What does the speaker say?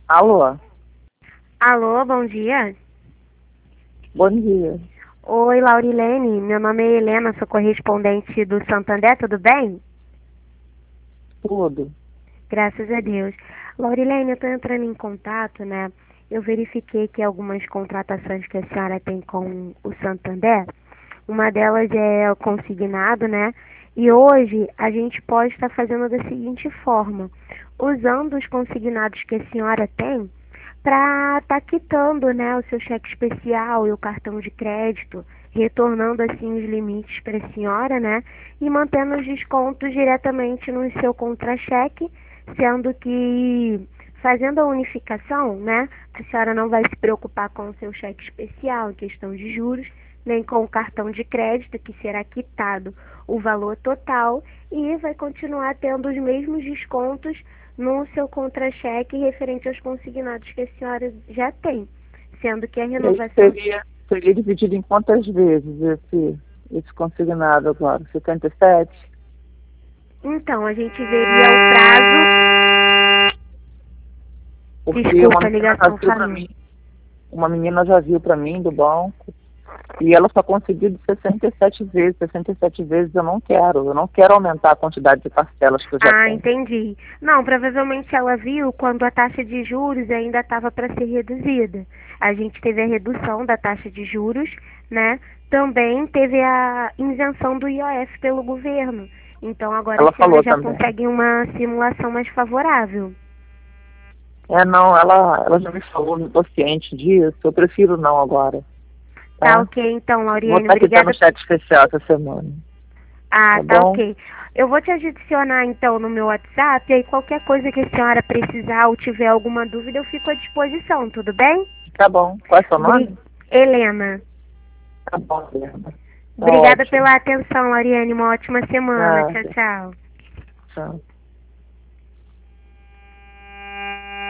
Alô? Alô, bom dia. Bom dia. Oi, Laurilene. Meu nome é Helena, sou correspondente do Santander, tudo bem? Tudo. Graças a Deus. Laurilene, eu estou entrando em contato, né? Eu verifiquei que algumas contratações que a senhora tem com o Santander, uma delas é o consignado, né? E hoje a gente pode estar fazendo da seguinte forma, usando os consignados que a senhora tem para estar quitando, né, o seu cheque especial e o cartão de crédito, retornando assim os limites para a senhora, né, e mantendo os descontos diretamente no seu contra-cheque, sendo que fazendo a unificação, né, a senhora não vai se preocupar com o seu cheque especial em questão de juros, nem com o cartão de crédito, que será quitado o valor total e vai continuar tendo os mesmos descontos no seu contra-cheque referente aos consignados que a senhora já tem, sendo que a E aí renovação... seria dividido em quantas vezes esse consignado agora? 57? Então, a gente veria o prazo... Porque Desculpa, a ligação falhou. uma menina já viu para mim do banco, e ela só conseguiu de 67 vezes. 67 vezes eu não quero aumentar a quantidade de parcelas que eu já Ah, tenho. entendi. Não, provavelmente ela viu quando a taxa de juros ainda estava para ser reduzida. A gente teve a redução da taxa de juros, né? Também teve a isenção do IOF pelo governo. Então agora Ela a senhora falou já também. consegue uma simulação mais favorável. Não, ela já me falou, me tô ciente disso, eu prefiro não agora, Tá tá? ok, então, Vou Lauriane, estar quitando o obrigada. cheque especial essa semana, Ah, tá tá bom? ok. Eu vou te adicionar então no meu WhatsApp e aí qualquer coisa que a senhora precisar ou tiver alguma dúvida eu fico à disposição, tudo bem? Tá bom. Qual é o seu Bri- nome? Helena. Tá bom, Helena. Tá Obrigada ótimo. pela atenção, Ariane. Uma ótima semana. Tchau, Nada. tchau. Tchau.